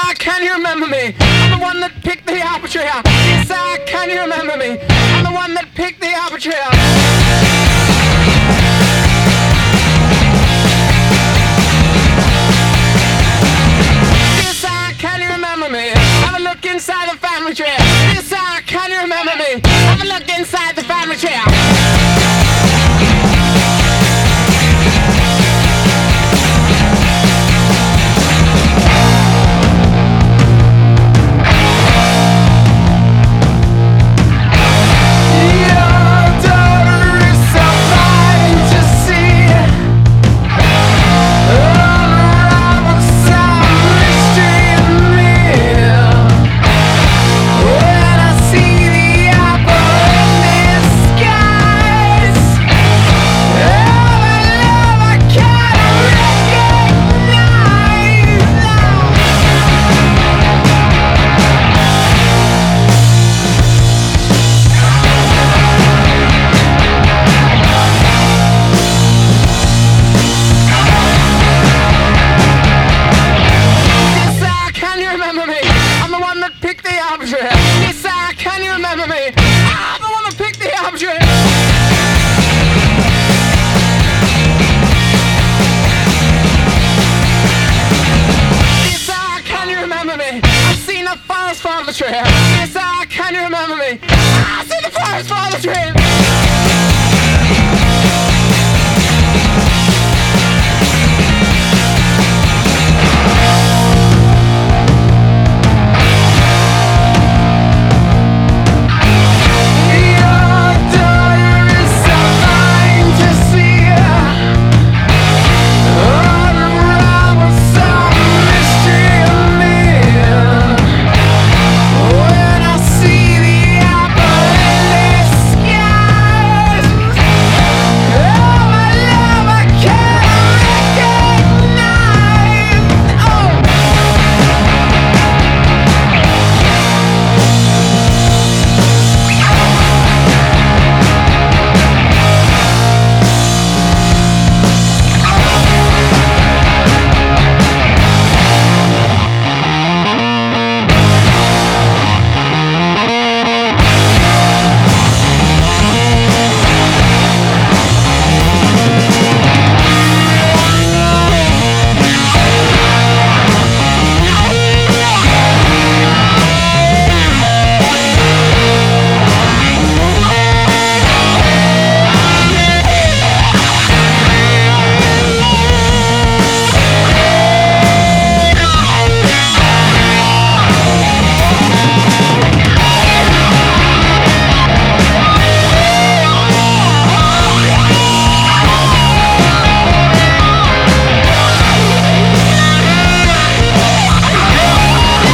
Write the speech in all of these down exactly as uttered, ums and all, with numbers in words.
sir, can you remember me? I'm the one that picked the apple tree. Yes, sir, can you remember me? I'm the one that picked the apple tree. Have a look inside the family tree. Yes, sir, can you remember me? Have a look inside the family tree. Yes, sir, can you remember me? I'm the one that picked the apple tree. Yes, sir, can you remember me? I've seen the forest for the tree. Yes, sir, can you remember me? I've seen the forest for the tree.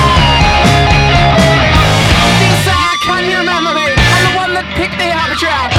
Pick the apple tree.